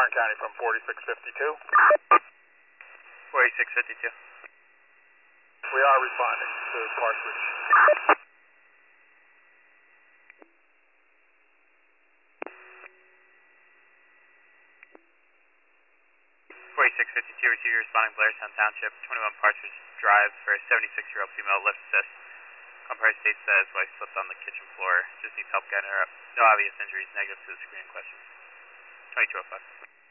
Lyon County from 4652. 4652. We are responding to Partridge. 4652, receive your responding Blairstown Township, 21 Partridge Drive for a 76-year-old female lift assist. Compare states that his wife slipped on the kitchen floor. Just needs help getting her up. No obvious injuries, negative to the screening questions. 2205.